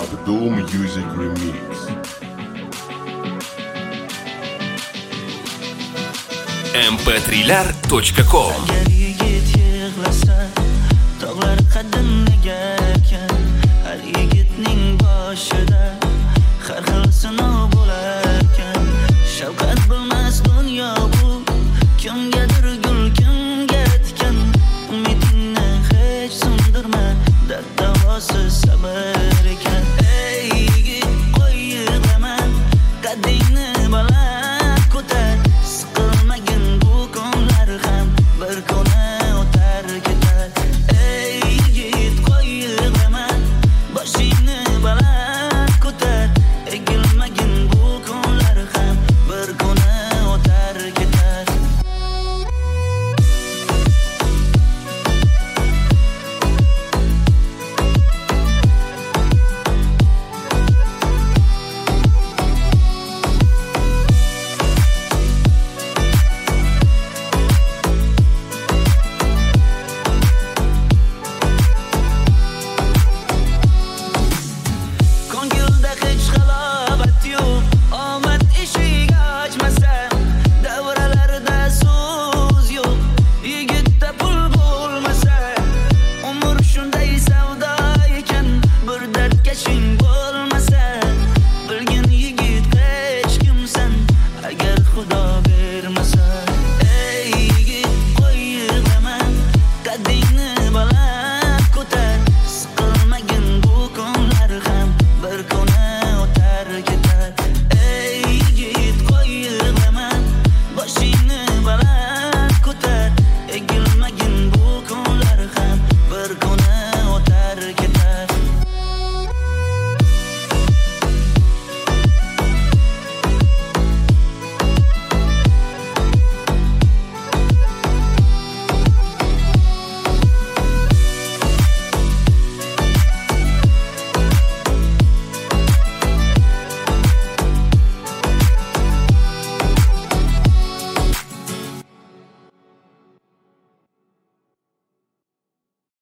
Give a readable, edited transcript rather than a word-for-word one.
Abdul Music Remix. mp3lar.com Agar yigit yig'lasa, tog'lar qadimiga ekan. Har yigitning boshida har xil sinov bo'lar ekan. Shafqat bilmas dunyo bu, kimgadir gul, kimga tikan. Umidingni hech so'ndirma, dard davosi sabr ekan.